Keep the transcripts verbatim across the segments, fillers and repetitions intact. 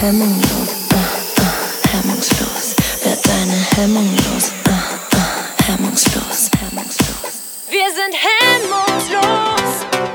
hemmungslos, uh, uh, hemmungslos. Werd deine Hemmung los, uh, uh, hemmungslos, hemmungslos. Wir sind hemmungslos.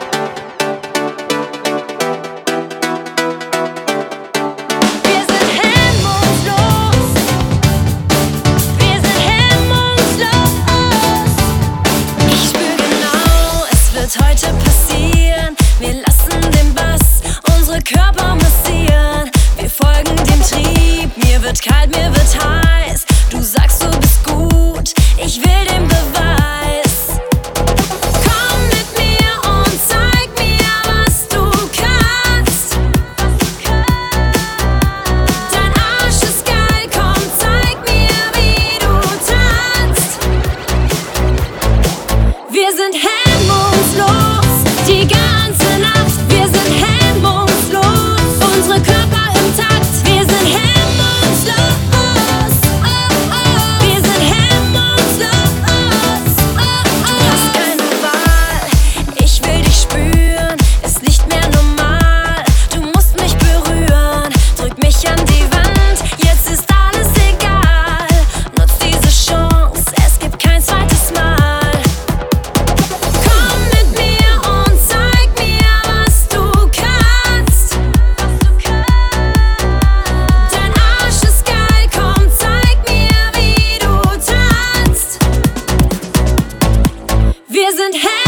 Wir sind hemmungslos. Wir sind hemmungslos. Ich spür genau, es wird heute passieren. Wir lassen den Bass unsere Körper massieren. Wir folgen dem Trieb. Mir wird kalt, mir wird heiß. Du sagst, du bist gut. Ich will den Beweis. Komm mit mir und zeig mir, was du kannst. Dein Arsch ist geil, komm, zeig mir, wie du tanzt. Wir sind hemmungslos, die ganze Nacht. Wir sind hemmungslos, unsere Körper im Takt. Wir sind hemmungslos, oh, oh. Wir sind hemmungslos, oh, oh. Du hast keine Wahl, ich will dich spüren, ist nicht mehr normal. Du musst mich berühren, drück mich an die Wand, jetzt ist alles egal. Nutz diese Chance, es gibt kein zweites Mal. Komm mit mir und zeig mir, was du kannst. Dein Arsch ist geil, komm, zeig mir, wie du tanzt. Wir sind